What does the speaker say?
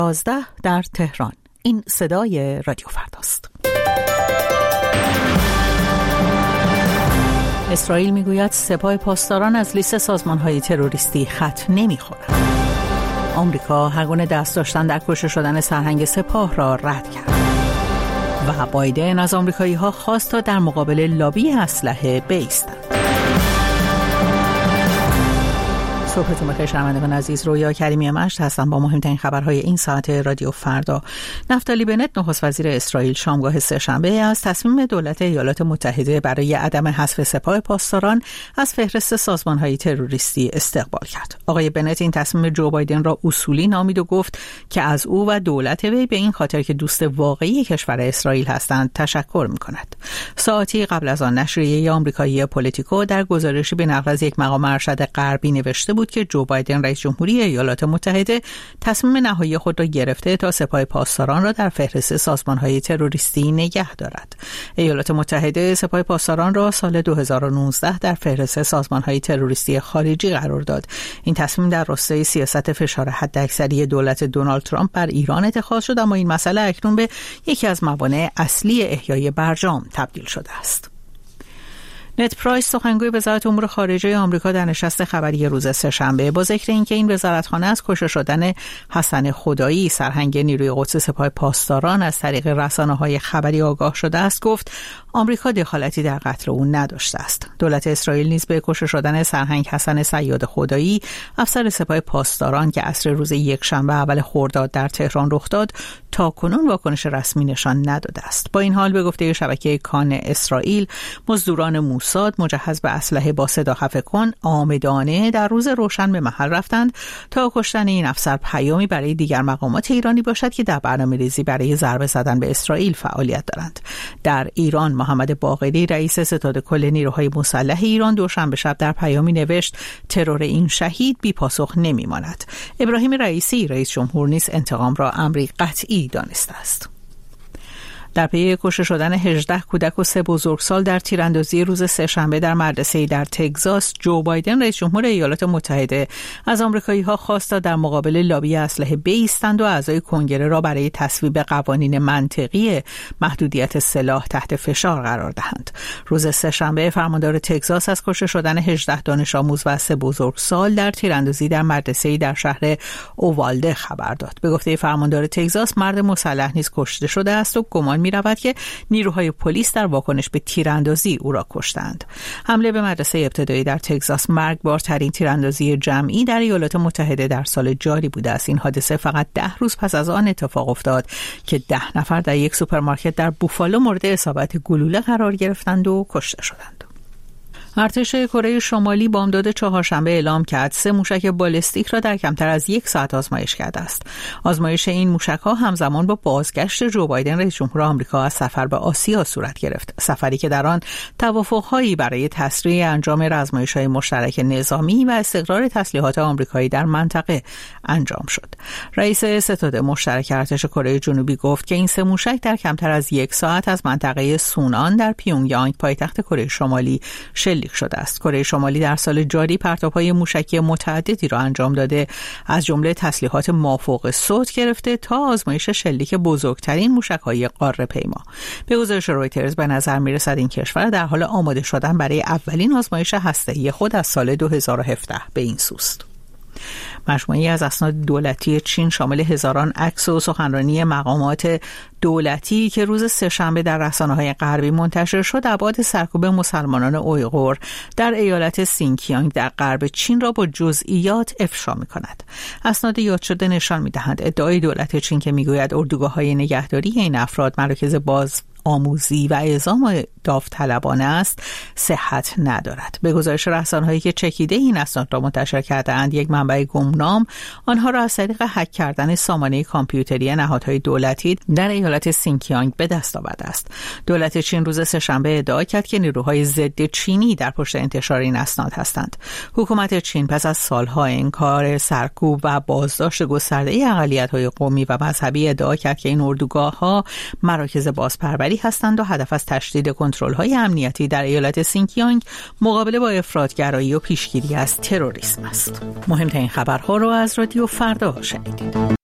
11 در تهران. این صدای رادیو فرداست. اسرائیل میگوید سپاه پاسداران از لیست سازمان‌های تروریستی خط نمی‌خورند. آمریکا هر گونه دست داشتن در کشته شدن سرهنگ سپاه را رد کرد. و بایدن از آمریکایی‌ها خواست تا در مقابل لابی اسلحه بایستند. صبحتون بخیر شنوندگان عزیز، رویا کریمی مشت هستم با مهمترین خبرهای این ساعت رادیو فردا. نفتالی بنت نخست وزیر اسرائیل شامگاه سه‌شنبه از تصمیم دولت ایالات متحده برای عدم حذف سپاه پاسداران از فهرست سازمان‌های تروریستی استقبال کرد. آقای بنت این تصمیم جو بایدن را اصولی نامید و گفت که از او و دولت وی به این خاطر که دوست واقعی کشور اسرائیل هستند تشکر می‌کند. ساعتی قبل از آن نشریه آمریکایی پولیتیکو در گزارشی به نقل از یک مقام ارشد غربی نوشته بود که جو بایدن رئیس جمهوری ایالات متحده تصمیم نهایی خود را گرفته تا سپاه پاسداران را در فهرست سازمان‌های تروریستی نگه دارد. ایالات متحده سپاه پاسداران را سال 2019 در فهرست سازمان‌های تروریستی خارجی قرار داد. این تصمیم در راستای سیاست فشار حداکثری دولت دونالد ترامپ بر ایران اتخاذ شد، اما این مسئله اکنون به یکی از موانع اصلی احیای برجام تبدیل شده است. نت پرایس سخنگوی وزارت امور خارجه آمریکا در نشست خبری روز سه‌شنبه با ذکر اینکه این وزارتخانه از کشته شدن حسن خدایی سرهنگ نیروی قدس سپاه پاسداران از طریق رسانه‌های خبری آگاه شده است، گفت آمریکا دخالتی در قتل او نداشته است. دولت اسرائیل نیز به کشته شدن سرهنگ حسن صیاد خدایی افسر سپاه پاسداران که عصر روز یکشنبه اول خرداد در تهران رخ داد تاکنون واکنش رسمی نشان نداده است. با این حال به گفته شبکه کان اسرائیل، مزدوران موساد مجهز به اسلحه با صدا خفه کن آمدانه در روز روشن به محل رفتند تا کشتن این افسر پیامی برای دیگر مقامات ایرانی باشد که در برنامه‌ریزی برای ضربه زدن به اسرائیل فعالیت دارند. در ایران محمد باقری رئیس ستاد کل نیروهای مسلح ایران دوشنبه شب در پیامی نوشت ترور این شهید بی پاسخ نمی‌ماند. ابراهیم رئیسی رئیس جمهور نیز انتقام را امری قطعی دانسته است. در پی کشته شدن 18 کودک و 3 بزرگسال در تیراندازی روز سه‌شنبه در مدرسه‌ای در تگزاس، جو بایدن رئیس جمهور ایالات متحده از آمریکایی‌ها خواست تا در مقابل لابی اسلحه بایستند و اعضای کنگره را برای تصویب قوانین منطقی محدودیت سلاح تحت فشار قرار دهند. روز سه‌شنبه فرماندار تگزاس از کشته شدن 18 دانش آموز و 3 بزرگسال در تیراندازی در مدرسه‌ای در شهر اووالده خبر داد. به گفته فرماندار تگزاس، مرد مسلح نیز کشته شده است و گمان می رود که نیروهای پلیس در واکنش به تیراندازی او را کشتند. حمله به مدرسه ابتدایی در تگزاس مرگبارترین تیراندازی جمعی در ایالات متحده در سال جاری بوده است. این حادثه فقط 10 روز پس از آن اتفاق افتاد که 10 نفر در یک سوپرمارکت در بوفالو مورد اصابت گلوله قرار گرفتند و کشته شدند. ارتش کره شمالی بامداد چهارشنبه اعلام کرد 3 موشک بالستیک را در کمتر از 1 ساعت آزمایش کرده است. آزمایش این موشک‌ها همزمان با بازگشت جو بایدن رئیس جمهور آمریکا از سفر به آسیا صورت گرفت. سفری که در آن توافق‌هایی برای تسریع انجام آزمایش‌های مشترک نظامی و استقرار تسلیحات آمریکایی در منطقه انجام شد. رئیس ستاد مشترک ارتش کره جنوبی گفت که این 3 موشک در کمتر از 1 ساعت از منطقه سونان در پیونگیانگ پایتخت کره شمالی شلیک شده است. کره شمالی در سال جاری پرتاب‌های موشکی متعددی را انجام داده، از جمله تسلیحات مافوق صوت گرفته تا آزمایش شلیک بزرگترین موشک‌های قاره پیما. به گزارش رویترز به نظر می‌رسد این کشور در حال آماده شدن برای اولین آزمایش هسته‌ای خود از سال 2017 به این سوست. مجموعه‌ای از اسناد دولتی چین شامل هزاران عکس و سخنرانی مقامات دولتی که روز سه‌شنبه در رسانه‌های غربی منتشر شد، ابعاد سرکوب مسلمانان اویغور در ایالت سینکیانگ در غرب چین را با جزئیات افشا می‌کند. اسناد یاد شده نشان می‌دهند ادعای دولت چین که می‌گوید اردوگاه‌های نگهداری این افراد مراکز باز آموزی و اعزام داوطلبانه است صحت ندارد. به گزارش رسانه‌هایی که چکیده این اسناد را منتشر کرده‌اند، یک منبع گمنام آنها را از طریق هک کردن سامانه کامپیوتری نهادهای دولتی در ایالت سینکیانگ به دست آورده است. دولت چین روز سه‌شنبه ادعا کرد که نیروهای ضد چینی در پشت انتشار این اسناد هستند. حکومت چین پس از سالها انکار سرکوب و بازداشت گسترده اقلیت‌های قومی و مذهبی ادعا کرد که این اردوگاه‌ها مراکز بازپروری هستند و هدف از تشدید کنترل‌های امنیتی در ایالت سینکیانگ مقابله با افراط‌گرایی و پیشگیری از تروریسم است. مهمترین خبرها را از رادیو فردا شنیدید.